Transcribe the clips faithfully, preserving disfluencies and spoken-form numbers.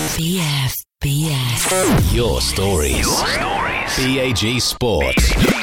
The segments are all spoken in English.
B F B S. Your stories. Your stories. B A G Sport.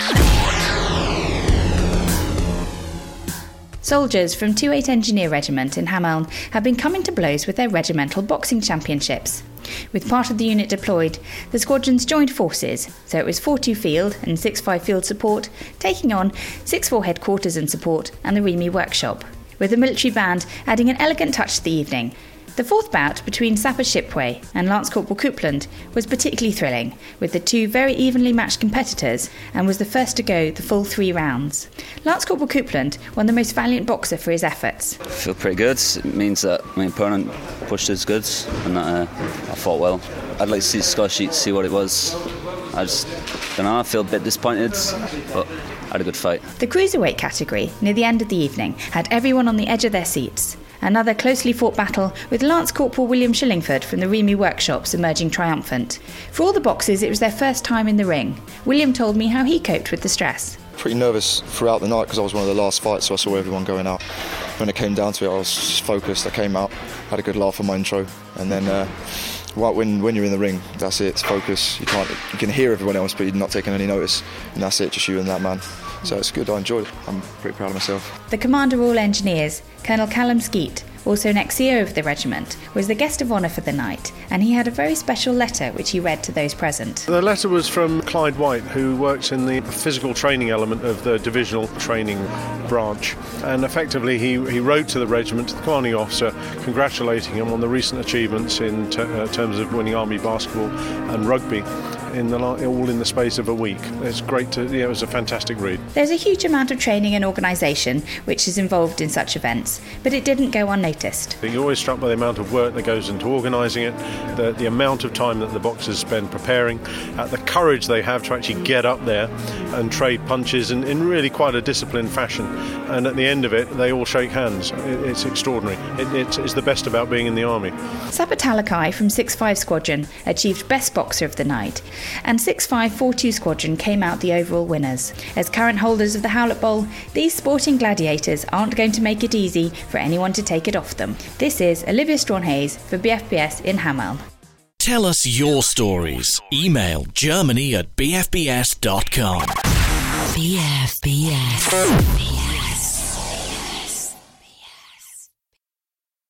Soldiers from two eight Engineer Regiment in Hameln have been coming to blows with their regimental boxing championships. With part of the unit deployed, the squadrons joined forces, so it was four two Field and six five Field support taking on six four Headquarters and support and the Remy Workshop, with the military band adding an elegant touch to the evening. The fourth bout between Sapper Shipway and Lance Corporal Coupland was particularly thrilling, with the two very evenly matched competitors, and was the first to go the full three rounds. Lance Corporal Coupland won the most valiant boxer for his efforts. I feel pretty good. It means that my opponent pushed his goods and that uh, I fought well. I'd like to see the score sheet to see what it was. I just don't know, I feel a bit disappointed, but I had a good fight. The cruiserweight category, near the end of the evening, had everyone on the edge of their seats. Another closely fought battle with Lance Corporal William Shillingford from the Remy Workshops emerging triumphant. For all the boxers, it was their first time in the ring. William told me how he coped with the stress. Pretty nervous throughout the night because I was one of the last fights, so I saw everyone going out. When it came down to it, I was just focused. I came out, had a good laugh on my intro, and then uh, right when when you're in the ring, that's it. It's focus. You can't you can hear everyone else, but you're not taking any notice, and that's it. Just you and that man. So it's good. I enjoyed it. I'm pretty proud of myself. The Commander All Engineers, Colonel Callum Skeet, also an ex-C E O of the regiment, was the guest of honour for the night, and he had a very special letter which he read to those present. The letter was from Clyde White, who works in the physical training element of the divisional training branch, and effectively he, he wrote to the regiment, to the commanding officer, congratulating him on the recent achievements in ter- uh, terms of winning Army basketball and rugby. In the, all in the space of a week. It's great to, yeah, it was a fantastic read. There's a huge amount of training and organisation which is involved in such events, but it didn't go unnoticed. You're always struck by the amount of work that goes into organising it, the, the amount of time that the boxers spend preparing, uh, the courage they have to actually get up there and trade punches in, in really quite a disciplined fashion. And at the end of it, they all shake hands. It, it's extraordinary. It, it's, it's the best about being in the army. Sapper Talakai from six five Squadron achieved Best Boxer of the night, and six five four two Squadron came out the overall winners. As current holders of the Howlett Bowl, these sporting gladiators aren't going to make it easy for anyone to take it off them. This is Olivia Strawn-Hayes for B F B S in Hameln. Tell us your stories. Email germany at b f b s dot com. B F B S.